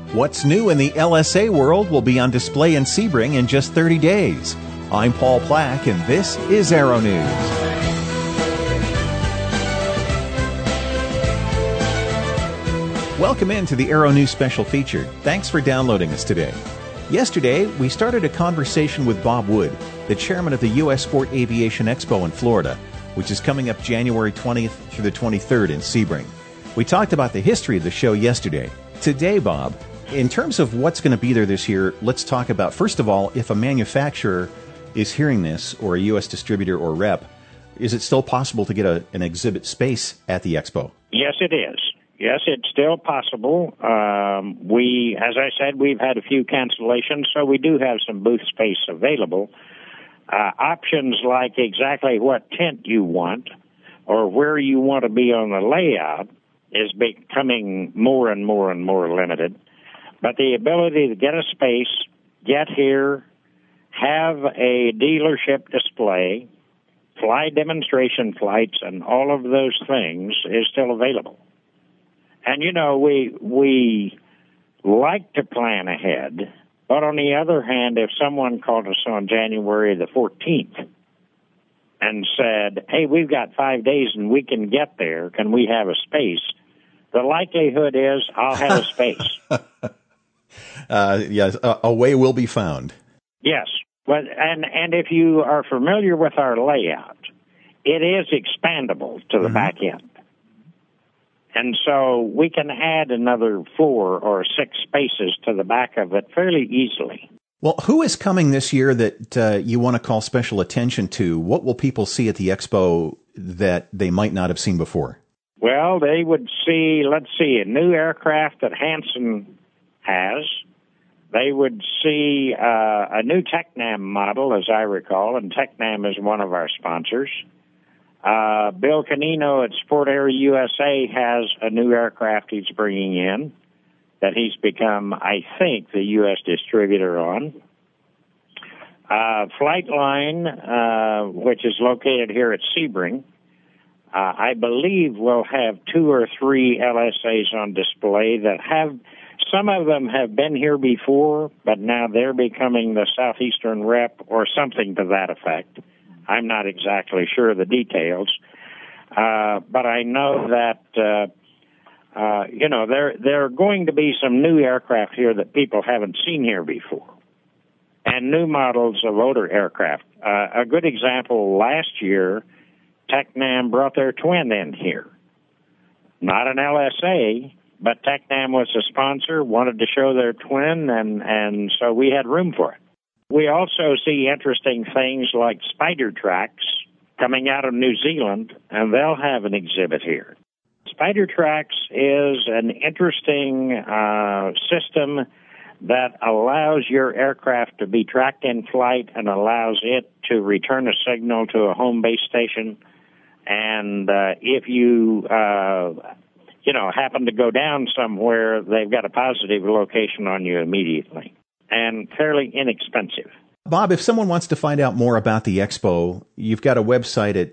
What's new in the LSA world will be on display in Sebring in just 30 days. I'm Paul Plack, and this is Aero News. Welcome into the Aero News special feature. Thanks for downloading us today. Yesterday, we started a conversation with Bob Wood, the chairman of the U.S. Sport Aviation Expo in Florida, which is coming up January 20th through the 23rd in Sebring. We talked about the history of the show yesterday. Today, Bob, in terms of what's going to be there this year, let's talk about, first of all, if a manufacturer is hearing this, or a U.S. distributor or rep, is it still possible to get an exhibit space at the expo? Yes, it is. Yes, it's still possible. As I said, we've had a few cancellations, so we do have some booth space available. Options like exactly what tent you want or where you want to be on the layout is becoming more and more and more limited. But the ability to get a space, get here, have a dealership display, fly demonstration flights, and all of those things is still available. And, you know, we like to plan ahead, but on the other hand, if someone called us on January the 14th and said, hey, we've got 5 days and we can get there, can we have a space? The likelihood is I'll have a space. Yes, a way will be found. Yes, but and if you are familiar with our layout, it is expandable to the back end. And so we can add another 4 or 6 spaces to the back of it fairly easily. Well, who is coming this year that you want to call special attention to? What will people see at the expo that they might not have seen before? Well, they would see, let's see, a new aircraft that Hanson has. They would see a new TECNAM model, as I recall, and TECNAM is one of our sponsors. Bill Canino at Sport Air USA has a new aircraft he's bringing in that he's become, I think, the U.S. distributor on. Flightline, which is located here at Sebring, I believe will have 2 or 3 LSAs on display that have, some of them have been here before, but now they're becoming the Southeastern rep or something to that effect. I'm not exactly sure of the details, but I know that, there are going to be some new aircraft here that people haven't seen here before, and new models of older aircraft. A good example, last year, TECNAM brought their twin in here. Not an LSA, but TECNAM was a sponsor, wanted to show their twin, and so we had room for it. We also see interesting things like Spider Tracks coming out of New Zealand, and they'll have an exhibit here. Spider Tracks is an interesting system that allows your aircraft to be tracked in flight and allows it to return a signal to a home base station. And if you, happen to go down somewhere, they've got a positive location on you immediately. And fairly inexpensive. Bob, if someone wants to find out more about the expo, you've got a website at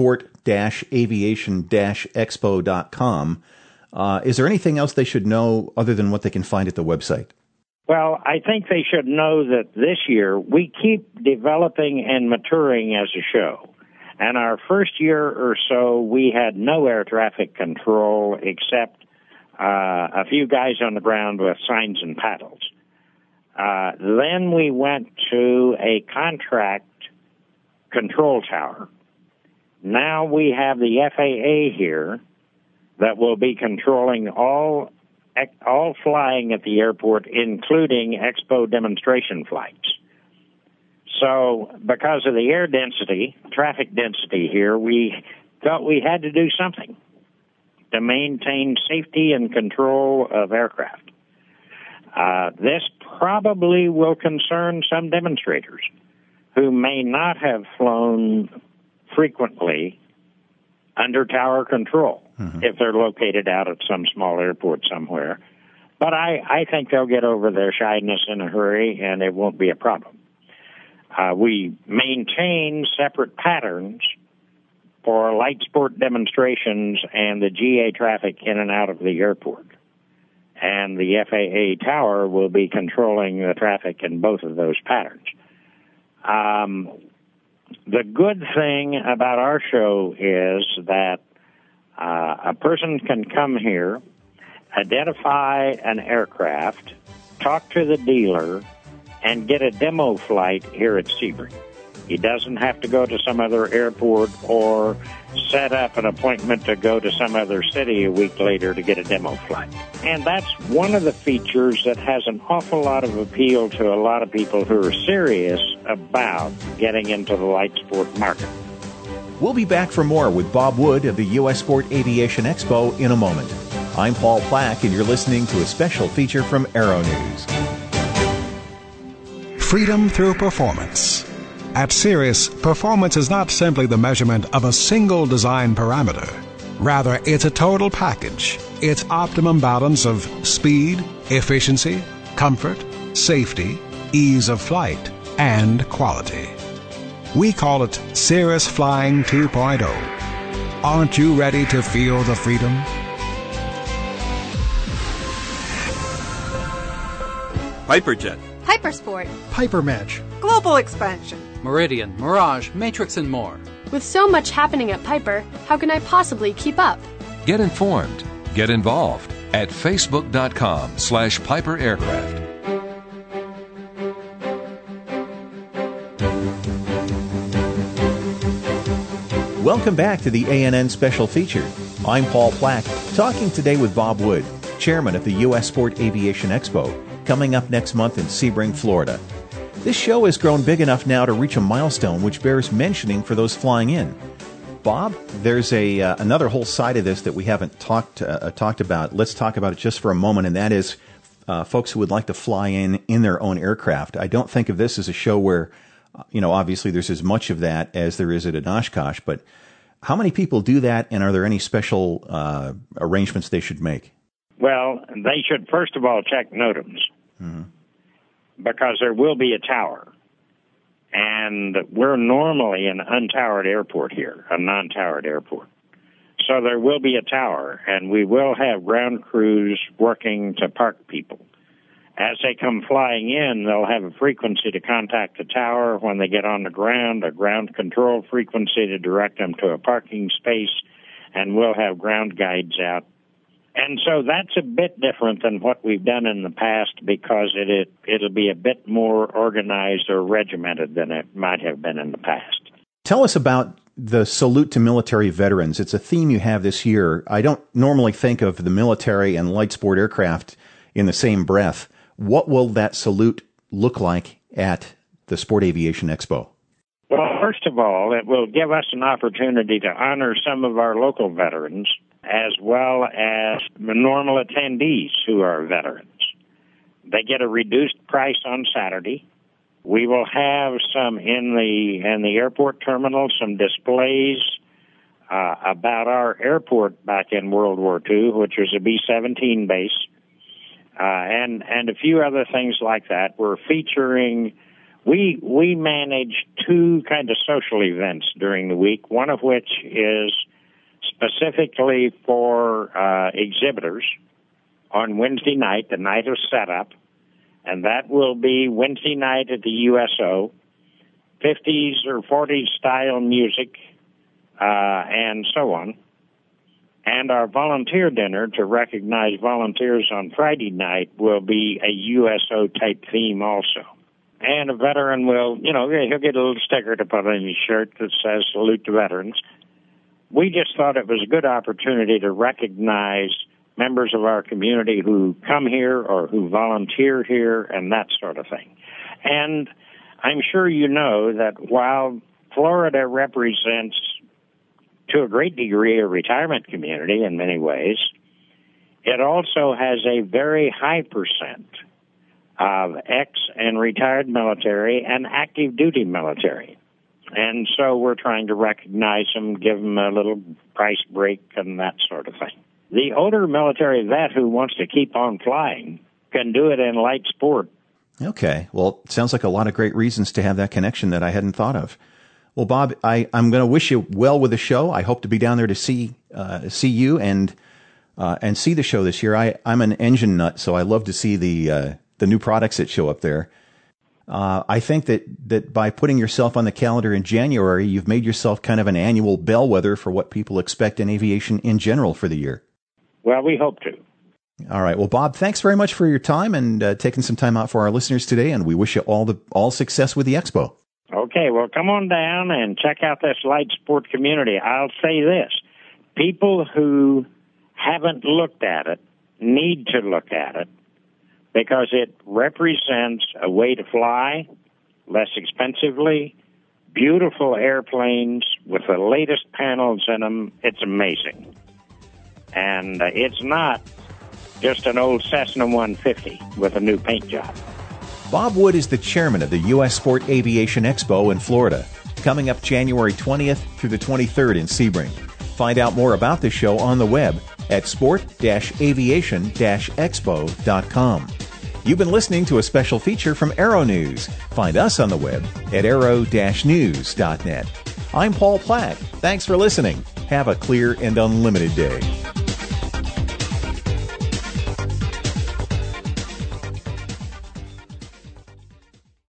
sport-aviation-expo.com. Is there anything else they should know other than what they can find at the website? Well, I think they should know that this year we keep developing and maturing as a show. And our first year or so, we had no air traffic control except a few guys on the ground with signs and paddles. Then we went to a contract control tower. Now we have the FAA here that will be controlling all flying at the airport, including expo demonstration flights. So because of the air density, traffic density here, we thought we had to do something to maintain safety and control of aircraft. This probably will concern some demonstrators who may not have flown frequently under tower control if they're located out at some small airport somewhere. But I think they'll get over their shyness in a hurry, and it won't be a problem. We maintain separate patterns for light sport demonstrations and the GA traffic in and out of the airport. and the FAA tower will be controlling the traffic in both of those patterns. The good thing about our show is that a person can come here, identify an aircraft, talk to the dealer, and get a demo flight here at Sebring. He doesn't have to go to some other airport or set up an appointment to go to some other city a week later to get a demo flight. And that's one of the features that has an awful lot of appeal to a lot of people who are serious about getting into the light sport market. We'll be back for more with Bob Wood of the U.S. Sport Aviation Expo in a moment. I'm Paul Plack, and you're listening to a special feature from Aero News. Freedom through performance. At Cirrus, performance is not simply the measurement of a single design parameter. Rather, it's a total package. It's optimum balance of speed, efficiency, comfort, safety, ease of flight, and quality. We call it Cirrus Flying 2.0. Aren't you ready to feel the freedom? Piperjet, Hypersport, Hypermatch, Global Expansion, Meridian, Mirage, Matrix, and more. With so much happening at Piper, how can I possibly keep up? Get informed. Get involved at facebook.com/Piper Aircraft. Welcome back to the ANN Special Feature. I'm Paul Plack, talking today with Bob Wood, chairman of the U.S. Sport Aviation Expo, coming up next month in Sebring, Florida. This show has grown big enough now to reach a milestone which bears mentioning for those flying in. Bob, there's another whole side of this that we haven't talked about. Let's talk about it just for a moment, and that is folks who would like to fly in their own aircraft. I don't think of this as a show where, obviously there's as much of that as there is at an Oshkosh, but how many people do that, and are there any special arrangements they should make? Well, they should first of all check NOTAMs, because there will be a tower. And we're normally an untowered airport here, a non-towered airport. So there will be a tower, and we will have ground crews working to park people. As they come flying in, they'll have a frequency to contact the tower. When they get on the ground, a ground control frequency to direct them to a parking space, and we'll have ground guides out. And so that's a bit different than what we've done in the past, because it'll be a bit more organized or regimented than it might have been in the past. Tell us about the salute to military veterans. It's a theme you have this year. I don't normally think of the military and light sport aircraft in the same breath. What will that salute look like at the Sport Aviation Expo? Well, first of all, it will give us an opportunity to honor some of our local veterans, as well as the normal attendees who are veterans. They get a reduced price on Saturday. We will have some in the airport terminal, some displays about our airport back in World War II, which was a B-17 base, and a few other things like that. We're featuring. We manage two kind of social events during the week, one of which is specifically for exhibitors on Wednesday night, the night of setup, and that will be Wednesday night at the USO, 50s or 40s style music, and so on. And our volunteer dinner to recognize volunteers on Friday night will be a USO-type theme also. And a veteran will, he'll get a little sticker to put on his shirt that says Salute to Veterans. We just thought it was a good opportunity to recognize members of our community who come here or who volunteer here and that sort of thing. And I'm sure you know that while Florida represents, to a great degree, a retirement community in many ways, it also has a very high percent of ex and retired military and active duty military. And so we're trying to recognize them, give them a little price break and that sort of thing. The older military vet who wants to keep on flying can do it in light sport. Okay. Well, it sounds like a lot of great reasons to have that connection that I hadn't thought of. Well, Bob, I'm going to wish you well with the show. I hope to be down there to see you and and see the show this year. I'm an engine nut, so I love to see the new products that show up there. I think that by putting yourself on the calendar in January, you've made yourself kind of an annual bellwether for what people expect in aviation in general for the year. Well, we hope to. All right. Well, Bob, thanks very much for your time and taking some time out for our listeners today, and we wish you all success with the Expo. Okay, well, come on down and check out this light sport community. I'll say this. People who haven't looked at it need to look at it because it represents a way to fly less expensively, beautiful airplanes with the latest panels in them. It's amazing. And it's not just an old Cessna 150 with a new paint job. Bob Wood is the chairman of the U.S. Sport Aviation Expo in Florida, coming up January 20th through the 23rd in Sebring. Find out more about the show on the web at sport-aviation-expo.com. You've been listening to a special feature from Aero News. Find us on the web at aero-news.net. I'm Paul Platt. Thanks for listening. Have a clear and unlimited day.